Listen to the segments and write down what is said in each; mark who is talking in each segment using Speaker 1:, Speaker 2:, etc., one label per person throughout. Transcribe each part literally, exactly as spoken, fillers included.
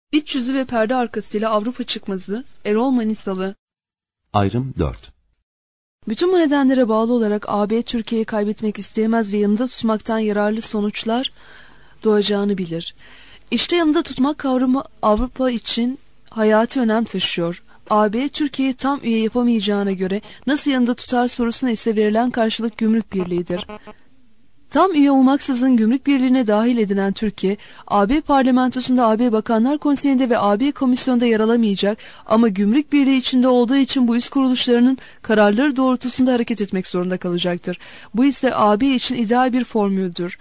Speaker 1: İç yüzü ve perde arkasıyla Avrupa çıkmazı, Erol Manisalı.
Speaker 2: Ayrım dört.
Speaker 1: Bütün bu nedenlere bağlı olarak A B Türkiye'yi kaybetmek isteyemez ve yanında tutmaktan yararlı sonuçlar doğacağını bilir. İşte yanında tutmak kavramı Avrupa için hayati önem taşıyor. A B Türkiye'yi tam üye yapamayacağına göre nasıl yanında tutar sorusuna ise verilen karşılık gümrük birliğidir. Tam üye olmaksızın gümrük birliğine dahil edilen Türkiye, A B parlamentosunda, A B Bakanlar Konseyi'nde ve A B Komisyonu'nda yer alamayacak ama gümrük birliği içinde olduğu için bu üst kuruluşlarının kararları doğrultusunda hareket etmek zorunda kalacaktır. Bu ise A B için ideal bir formüldür.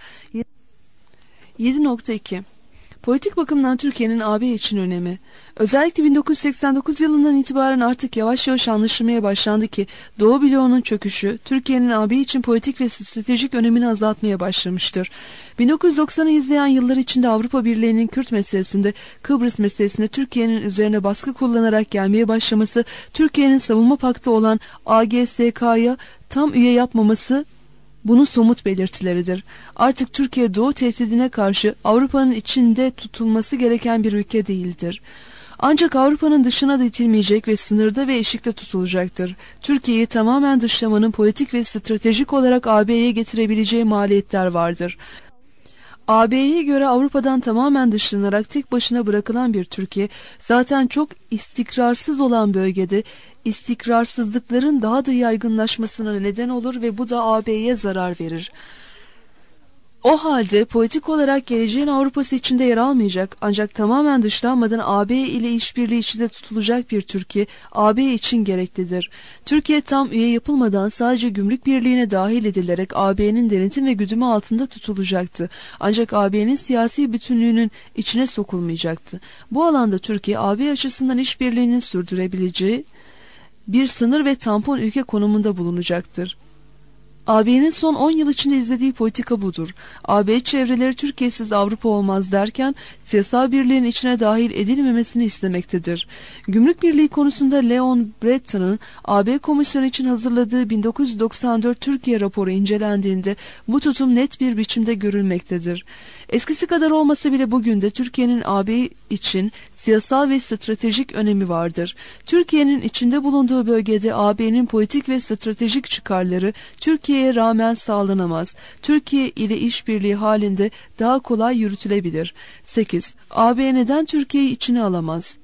Speaker 1: yedi nokta iki Politik bakımdan Türkiye'nin A B için önemi. Özellikle bin dokuz yüz seksen dokuz yılından itibaren artık yavaş yavaş anlaşılmaya başlandı ki Doğu bloğunun çöküşü Türkiye'nin A B için politik ve stratejik önemini azaltmaya başlamıştır. bin dokuz yüz doksanı izleyen yıllar içinde Avrupa Birliği'nin Kürt meselesinde, Kıbrıs meselesinde Türkiye'nin üzerine baskı kullanarak gelmeye başlaması, Türkiye'nin savunma paktı olan A G S K'ya tam üye yapmaması bunun somut belirtileridir. Artık Türkiye Doğu tehdidine karşı Avrupa'nın içinde tutulması gereken bir ülke değildir. Ancak Avrupa'nın dışına da itilmeyecek ve sınırda ve eşikte tutulacaktır. Türkiye'yi tamamen dışlamanın politik ve stratejik olarak A B'ye getirebileceği maliyetler vardır. A B'ye göre Avrupa'dan tamamen dışlanarak tek başına bırakılan bir Türkiye, zaten çok istikrarsız olan bölgede istikrarsızlıkların daha da yaygınlaşmasına neden olur ve bu da A B'ye zarar verir. O halde politik olarak geleceğin Avrupa'sı içinde yer almayacak ancak tamamen dışlanmadan A B ile işbirliği içinde tutulacak bir Türkiye A B için gereklidir. Türkiye tam üye yapılmadan sadece gümrük birliğine dahil edilerek A B'nin denetim ve güdümü altında tutulacaktı. Ancak A B'nin siyasi bütünlüğünün içine sokulmayacaktı. Bu alanda Türkiye A B açısından işbirliğini sürdürebileceği bir sınır ve tampon ülke konumunda bulunacaktır. A B'nin son on yıl içinde izlediği politika budur. A B çevreleri Türkiye'siz Avrupa olmaz derken siyasal birliğin içine dahil edilmemesini istemektedir. Gümrük Birliği konusunda Leon Bretton'ın A B Komisyonu için hazırladığı bin dokuz yüz doksan dört Türkiye raporu incelendiğinde bu tutum net bir biçimde görülmektedir. Eskisi kadar olmasa bile bugün de Türkiye'nin A B için siyasal ve stratejik önemi vardır. Türkiye'nin içinde bulunduğu bölgede A B'nin politik ve stratejik çıkarları Türkiye'ye rağmen sağlanamaz. Türkiye ile işbirliği halinde daha kolay yürütülebilir. sekiz A B neden Türkiye'yi içine alamaz?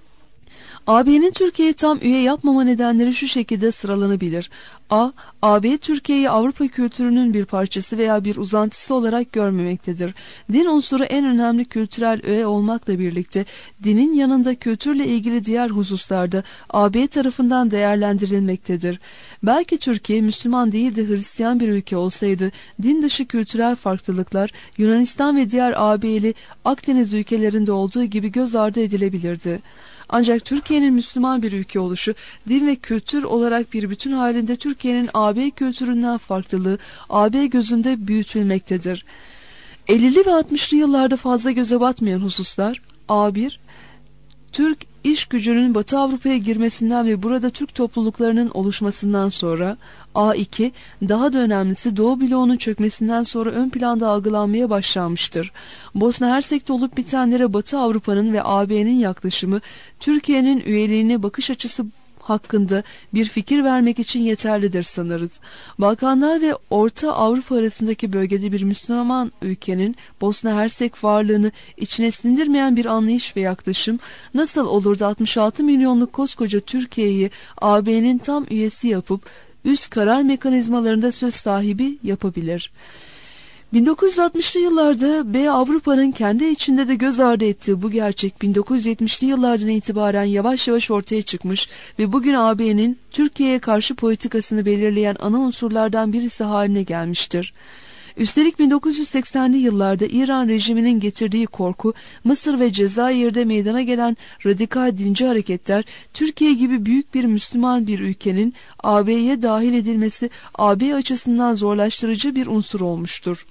Speaker 1: A B'nin Türkiye'yi tam üye yapmama nedenleri şu şekilde sıralanabilir. A. A B Türkiye'yi Avrupa kültürünün bir parçası veya bir uzantısı olarak görmemektedir. Din unsuru en önemli kültürel öğe olmakla birlikte dinin yanında kültürle ilgili diğer hususlarda A B tarafından değerlendirilmektedir. Belki Türkiye Müslüman değil de Hristiyan bir ülke olsaydı din dışı kültürel farklılıklar Yunanistan ve diğer A B'li Akdeniz ülkelerinde olduğu gibi göz ardı edilebilirdi. Ancak Türkiye'nin Müslüman bir ülke oluşu, din ve kültür olarak bir bütün halinde Türkiye'nin A B kültüründen farklılığı A B gözünde büyütülmektedir. ellili ve altmışlı yıllarda fazla göze batmayan hususlar: A bir Türk iş gücünün Batı Avrupa'ya girmesinden ve burada Türk topluluklarının oluşmasından sonra, A iki daha da önemlisi Doğu bloğunun çökmesinden sonra ön planda algılanmaya başlanmıştır. Bosna Hersek'te olup bitenlere Batı Avrupa'nın ve A B'nin yaklaşımı, Türkiye'nin üyeliğine bakış açısı hakkında bir fikir vermek için yeterlidir sanırız. Balkanlar ve Orta Avrupa arasındaki bölgede bir Müslüman ülkenin Bosna Hersek varlığını içine sindirmeyen bir anlayış ve yaklaşım nasıl olur da altmış altı milyonluk koskoca Türkiye'yi A B'nin tam üyesi yapıp üst karar mekanizmalarında söz sahibi yapabilir? bin dokuz yüz altmışlı yıllarda B Avrupa'nın kendi içinde de göz ardı ettiği bu gerçek bin dokuz yüz yetmişli yıllardan itibaren yavaş yavaş ortaya çıkmış ve bugün A B'nin Türkiye'ye karşı politikasını belirleyen ana unsurlardan birisi haline gelmiştir. Üstelik bin dokuz yüz seksenli yıllarda İran rejiminin getirdiği korku, Mısır ve Cezayir'de meydana gelen radikal dinci hareketler, Türkiye gibi büyük bir Müslüman bir ülkenin A B'ye dahil edilmesi A B açısından zorlaştırıcı bir unsur olmuştur.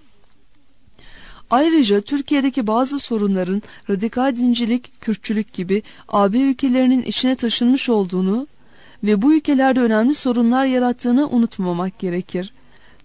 Speaker 1: Ayrıca Türkiye'deki bazı sorunların radikal dincilik, Kürtçülük gibi A B ülkelerinin içine taşınmış olduğunu ve bu ülkelerde önemli sorunlar yarattığını unutmamak gerekir.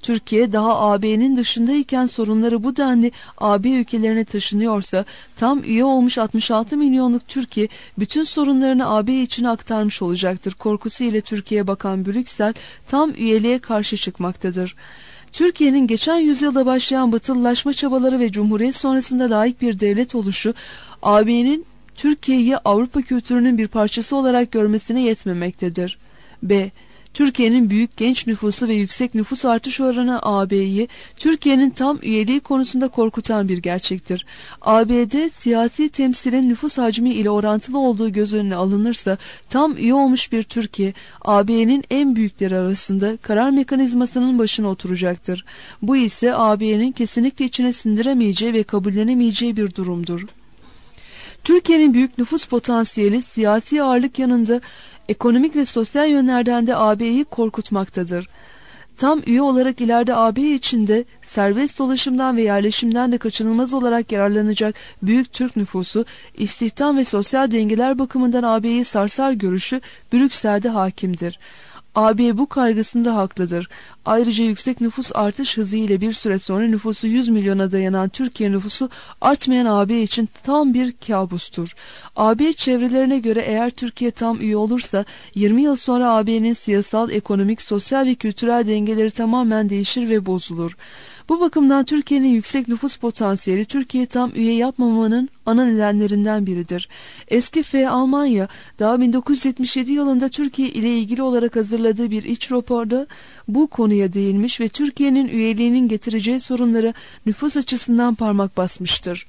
Speaker 1: Türkiye daha A B'nin dışındayken sorunları bu denli A B ülkelerine taşınıyorsa, tam üye olmuş altmış altı milyonluk Türkiye bütün sorunlarını A B için aktarmış olacaktır korkusu ile Türkiye'ye bakan Brüksel tam üyeliğe karşı çıkmaktadır. Türkiye'nin geçen yüzyılda başlayan batılılaşma çabaları ve Cumhuriyet sonrasında layık bir devlet oluşu, A B'nin Türkiye'yi Avrupa kültürünün bir parçası olarak görmesine yetmemektedir. B. Türkiye'nin büyük genç nüfusu ve yüksek nüfus artış oranı A B'yi Türkiye'nin tam üyeliği konusunda korkutan bir gerçektir. A B'de siyasi temsilin nüfus hacmi ile orantılı olduğu göz önüne alınırsa tam üye olmuş bir Türkiye A B'nin en büyükleri arasında karar mekanizmasının başına oturacaktır. Bu ise A B'nin kesinlikle içine sindiremeyeceği ve kabullenemeyeceği bir durumdur. Türkiye'nin büyük nüfus potansiyeli siyasi ağırlık yanında ekonomik ve sosyal yönlerden de A B'yi korkutmaktadır. Tam üye olarak ileride A B içinde serbest dolaşımdan ve yerleşimden de kaçınılmaz olarak yararlanacak büyük Türk nüfusu, istihdam ve sosyal dengeler bakımından A B'yi sarsar görüşü Brüksel'de hakimdir. A B bu kaygısında haklıdır. Ayrıca yüksek nüfus artış hızı ile bir süre sonra nüfusu yüz milyona dayanan Türkiye nüfusu artmayan A B için tam bir kabustur. A B çevrelerine göre eğer Türkiye tam üye olursa yirmi yıl sonra A B'nin siyasal, ekonomik, sosyal ve kültürel dengeleri tamamen değişir ve bozulur. Bu bakımdan Türkiye'nin yüksek nüfus potansiyeli Türkiye tam üye yapmamanın ana nedenlerinden biridir. Eski F Almanya daha bin dokuz yüz yetmiş yedi yılında Türkiye ile ilgili olarak hazırladığı bir iç raporda bu konuya değinmiş ve Türkiye'nin üyeliğinin getireceği sorunlara nüfus açısından parmak basmıştır.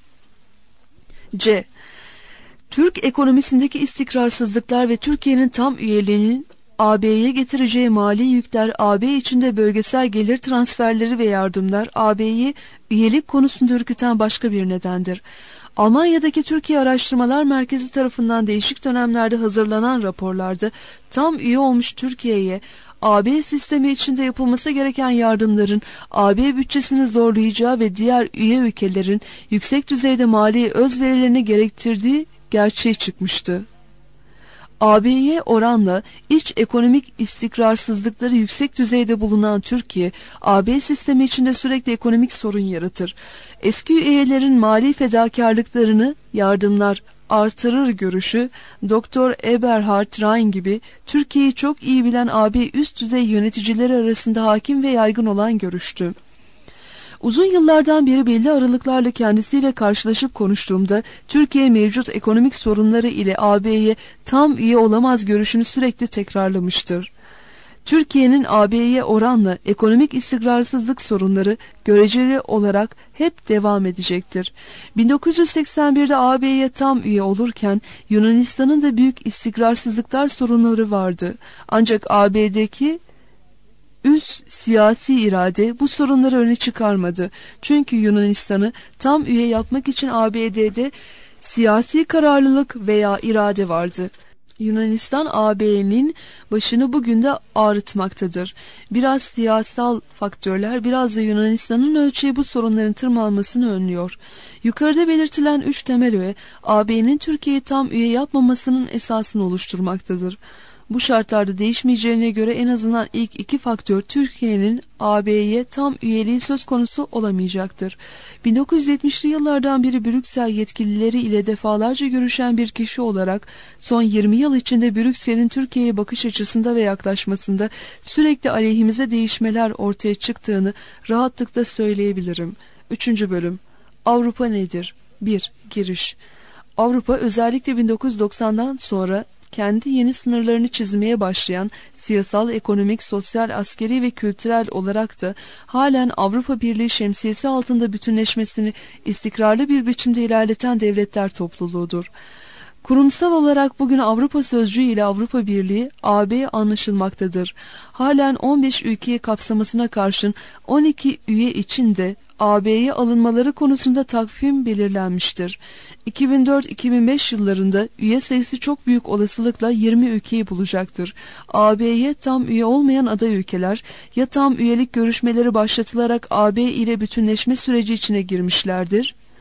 Speaker 1: C. Türk ekonomisindeki istikrarsızlıklar ve Türkiye'nin tam üyeliğinin A B'ye getireceği mali yükler, A B içinde bölgesel gelir transferleri ve yardımlar A B'yi üyelik konusunda ürküten başka bir nedendir. Almanya'daki Türkiye Araştırmalar Merkezi tarafından değişik dönemlerde hazırlanan raporlarda tam üye olmuş Türkiye'ye A B sistemi içinde yapılması gereken yardımların A B bütçesini zorlayacağı ve diğer üye ülkelerin yüksek düzeyde mali özverilerini gerektirdiği gerçeği çıkmıştı. A B'ye oranla iç ekonomik istikrarsızlıkları yüksek düzeyde bulunan Türkiye, A B sistemi içinde sürekli ekonomik sorun yaratır. Eski üyelerin mali fedakarlıklarını yardımlar artırır görüşü, Doktor Eberhard Rhein gibi Türkiye'yi çok iyi bilen A B üst düzey yöneticileri arasında hakim ve yaygın olan görüştü. Uzun yıllardan beri belli aralıklarla kendisiyle karşılaşıp konuştuğumda Türkiye mevcut ekonomik sorunları ile A B'ye tam üye olamaz görüşünü sürekli tekrarlamıştır. Türkiye'nin A B'ye oranla ekonomik istikrarsızlık sorunları göreceli olarak hep devam edecektir. bin dokuz yüz seksen birde A B'ye tam üye olurken Yunanistan'ın da büyük istikrarsızlıklar sorunları vardı. Ancak A B'deki üst siyasi irade bu sorunları öne çıkarmadı. Çünkü Yunanistan'ı tam üye yapmak için A B D'de siyasi kararlılık veya irade vardı. Yunanistan A B'nin başını bugün de ağrıtmaktadır. Biraz siyasal faktörler, biraz da Yunanistan'ın ölçeği bu sorunların tırmanmasını önlüyor. Yukarıda belirtilen üç temel öğe A B'nin Türkiye'yi tam üye yapmamasının esasını oluşturmaktadır. Bu şartlarda değişmeyeceğine göre en azından ilk iki faktör Türkiye'nin A B'ye tam üyeliği söz konusu olamayacaktır. bin dokuz yüz yetmişli yıllardan beri Brüksel yetkilileri ile defalarca görüşen bir kişi olarak son yirmi yıl içinde Brüksel'in Türkiye'ye bakış açısında ve yaklaşmasında sürekli aleyhimize değişmeler ortaya çıktığını rahatlıkla söyleyebilirim. Üçüncü bölüm. Avrupa nedir? bir. Giriş. Avrupa özellikle bin dokuz yüz doksandan sonra kendi yeni sınırlarını çizmeye başlayan siyasal, ekonomik, sosyal, askeri ve kültürel olarak da halen Avrupa Birliği şemsiyesi altında bütünleşmesini istikrarlı bir biçimde ilerleten devletler topluluğudur. Kurumsal olarak bugün Avrupa sözcüğü ile Avrupa Birliği A B anlaşılmaktadır. Halen on beş ülkeyi kapsamasına karşın on iki üye için de A B'ye alınmaları konusunda takvim belirlenmiştir. iki bin dört iki bin beş yıllarında üye sayısı çok büyük olasılıkla yirmi ülkeyi bulacaktır. A B'ye tam üye olmayan aday ülkeler ya tam üyelik görüşmeleri başlatılarak A B ile bütünleşme süreci içine girmişlerdir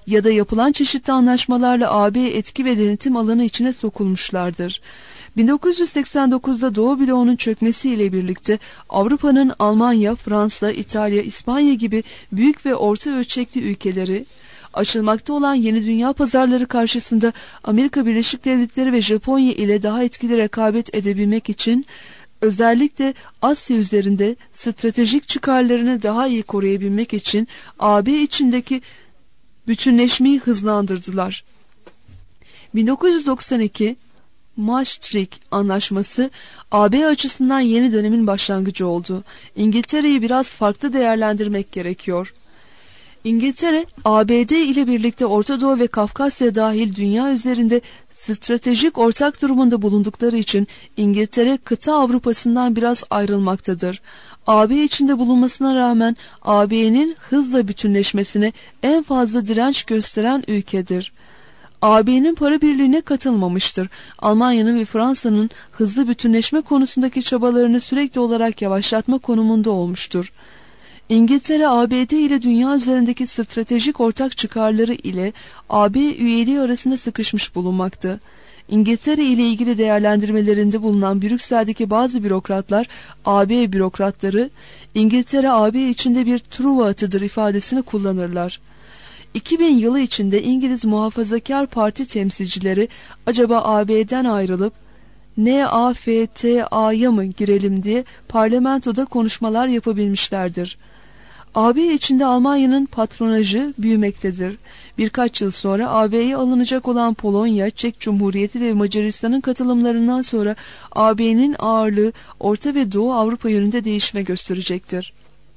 Speaker 1: ya da yapılan çeşitli anlaşmalarla A B etki ve denetim alanı içine sokulmuşlardır. bin dokuz yüz seksen dokuzda Doğu bloğunun çökmesiyle birlikte Avrupa'nın Almanya, Fransa, İtalya, İspanya gibi büyük ve orta ölçekli ülkeleri, açılmakta olan yeni dünya pazarları karşısında Amerika Birleşik Devletleri ve Japonya ile daha etkili rekabet edebilmek için, özellikle Asya üzerinde stratejik çıkarlarını daha iyi koruyabilmek için A B içindeki bütünleşmeyi hızlandırdılar. bin dokuz yüz doksan iki Maastricht Anlaşması A B açısından yeni dönemin başlangıcı oldu. İngiltere'yi biraz farklı değerlendirmek gerekiyor. İngiltere, A B D ile birlikte Orta Doğu ve Kafkasya dahil dünya üzerinde stratejik ortak durumunda bulundukları için İngiltere kıta Avrupa'sından biraz ayrılmaktadır. A B içinde bulunmasına rağmen A B'nin hızla bütünleşmesine en fazla direnç gösteren ülkedir. A B'nin para birliğine katılmamıştır. Almanya'nın ve Fransa'nın hızlı bütünleşme konusundaki çabalarını sürekli olarak yavaşlatma konumunda olmuştur. İngiltere, A B D ile dünya üzerindeki stratejik ortak çıkarları ile A B üyeliği arasında sıkışmış bulunmaktı. İngiltere ile ilgili değerlendirmelerinde bulunan Brüksel'deki bazı bürokratlar, A B bürokratları, İngiltere A B içinde bir truva atıdır ifadesini kullanırlar. iki bin yılı içinde İngiliz Muhafazakar Parti temsilcileri acaba A B'den ayrılıp N A F T A'ya mı girelim diye parlamentoda konuşmalar yapabilmişlerdir. A B içinde Almanya'nın patronajı büyümektedir. Birkaç yıl sonra A B'ye alınacak olan Polonya, Çek Cumhuriyeti ve Macaristan'ın katılımlarından sonra A B'nin ağırlığı Orta ve Doğu Avrupa yönünde değişme gösterecektir.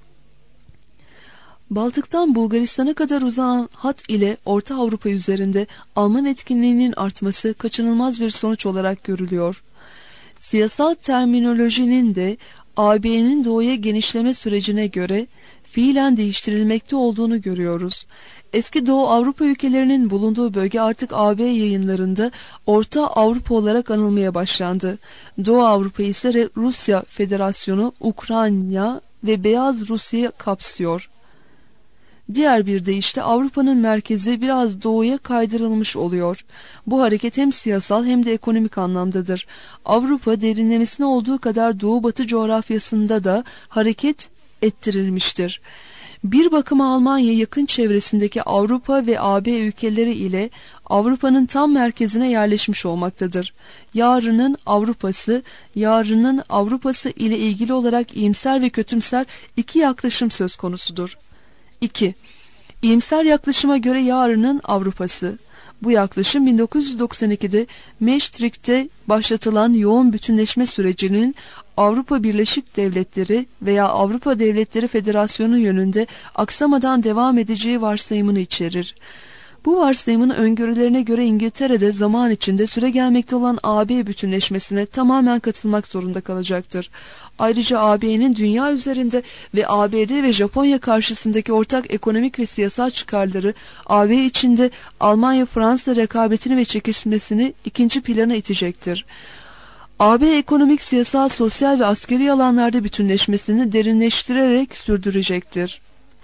Speaker 1: Baltık'tan Bulgaristan'a kadar uzanan hat ile Orta Avrupa üzerinde Alman etkinliğinin artması kaçınılmaz bir sonuç olarak görülüyor. Siyasal terminolojinin de A B'nin doğuya genişleme sürecine göre fiilen değiştirilmekte olduğunu görüyoruz. Eski Doğu Avrupa ülkelerinin bulunduğu bölge artık A B yayınlarında Orta Avrupa olarak anılmaya başlandı. Doğu Avrupa ise Rusya Federasyonu, Ukrayna ve Beyaz Rusya'yı kapsıyor. Diğer bir deyişle Avrupa'nın merkezi biraz doğuya kaydırılmış oluyor. Bu hareket hem siyasal hem de ekonomik anlamdadır. Avrupa derinlemesine olduğu kadar doğu-batı coğrafyasında da hareket ettirilmiştir. Bir bakıma Almanya yakın çevresindeki Avrupa ve A B ülkeleri ile Avrupa'nın tam merkezine yerleşmiş olmaktadır. Yarının Avrupa'sı, yarının Avrupa'sı ile ilgili olarak iyimser ve kötümser iki yaklaşım söz konusudur. iki. İyimser yaklaşıma göre yarının Avrupa'sı. Bu yaklaşım bin dokuz yüz doksan ikide Maastricht'te başlatılan yoğun bütünleşme sürecinin Avrupa Birleşik Devletleri veya Avrupa Devletleri Federasyonu yönünde aksamadan devam edeceği varsayımını içerir. Bu varsayımın öngörülerine göre İngiltere'de zaman içinde süregelmekte olan A B bütünleşmesine tamamen katılmak zorunda kalacaktır. Ayrıca A B'nin dünya üzerinde ve A B D ve Japonya karşısındaki ortak ekonomik ve siyasal çıkarları A B içinde Almanya-Fransa rekabetini ve çekişmesini ikinci plana itecektir. A B ekonomik, siyasal, sosyal ve askeri alanlarda bütünleşmesini derinleştirerek sürdürecektir.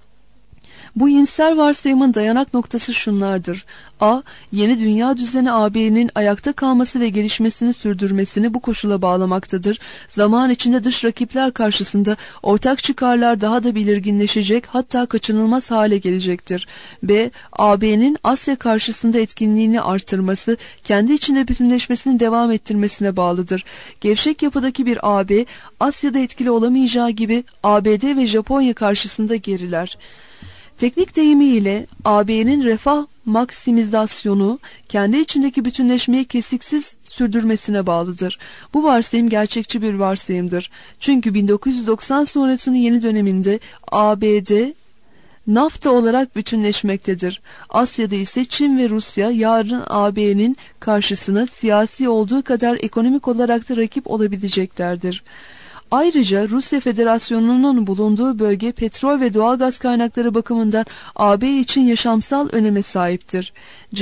Speaker 1: Bu iyimser varsayımın dayanak noktası şunlardır. A. Yeni dünya düzeni A B'nin ayakta kalması ve gelişmesini sürdürmesini bu koşula bağlamaktadır. Zaman içinde dış rakipler karşısında ortak çıkarlar daha da belirginleşecek, hatta kaçınılmaz hale gelecektir. B. A B'nin Asya karşısında etkinliğini artırması, kendi içinde bütünleşmesini devam ettirmesine bağlıdır. Gevşek yapıdaki bir A B, Asya'da etkili olamayacağı gibi A B D ve Japonya karşısında geriler. Teknik deyimiyle A B'nin refah maksimizasyonu kendi içindeki bütünleşmeyi kesiksiz sürdürmesine bağlıdır. Bu varsayım gerçekçi bir varsayımdır. Çünkü bin dokuz yüz doksan sonrasının yeni döneminde A B D NAFTA olarak bütünleşmektedir. Asya'da ise Çin ve Rusya yarın A B'nin karşısına siyasi olduğu kadar ekonomik olarak da rakip olabileceklerdir. Ayrıca Rusya Federasyonu'nun bulunduğu bölge petrol ve doğalgaz kaynakları bakımından A B için yaşamsal öneme sahiptir. C.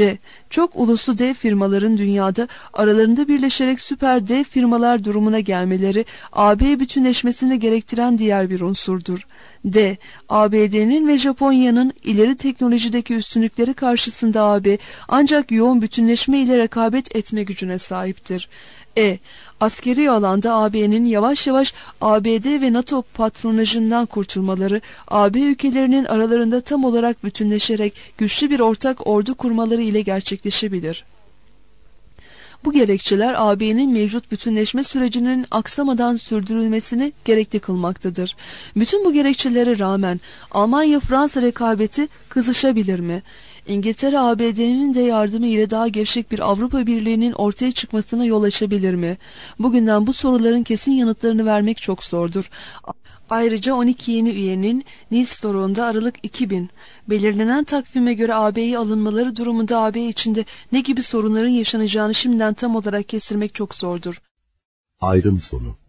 Speaker 1: Çok uluslu dev firmaların dünyada aralarında birleşerek süper dev firmalar durumuna gelmeleri A B bütünleşmesini gerektiren diğer bir unsurdur. D. A B D'nin ve Japonya'nın ileri teknolojideki üstünlükleri karşısında A B ancak yoğun bütünleşme ile rekabet etme gücüne sahiptir. E. Askeri alanda A B'nin yavaş yavaş A B D ve NATO patronajından kurtulmaları, A B ülkelerinin aralarında tam olarak bütünleşerek güçlü bir ortak ordu kurmaları ile gerçekleşebilir. Bu gerekçeler A B'nin mevcut bütünleşme sürecinin aksamadan sürdürülmesini gerekli kılmaktadır. Bütün bu gerekçelere rağmen Almanya-Fransa rekabeti kızışabilir mi? İngiltere A B D'nin de yardımı ile daha gevşek bir Avrupa Birliği'nin ortaya çıkmasına yol açabilir mi? Bugünden bu soruların kesin yanıtlarını vermek çok zordur. Ayrıca on iki yeni üyenin Nice Toruğu'nda Aralık iki bin belirlenen takvime göre A B'ye alınmaları durumunda A B içinde ne gibi sorunların yaşanacağını şimdiden tam olarak kestirmek çok zordur.
Speaker 2: Ayrım sonu.